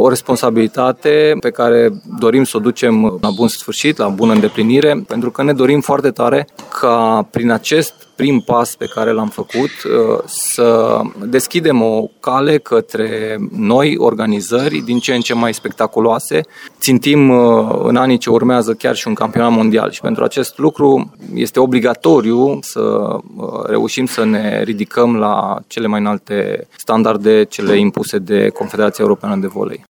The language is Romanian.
o responsabilitate pe care dorim să o ducem la bun sfârșit, la bună îndeplinire, pentru că ne dorim foarte tare ca prin acest prim pas pe care l-am făcut să deschidem o cale către noi organizări din ce în ce mai spectaculoase. Țintim în anii ce urmează chiar și un campionat mondial și pentru acest lucru este obligatoriu să reușim să ne ridicăm la cele mai înalte standarde, cele impuse de Confederația Europeană de Volei.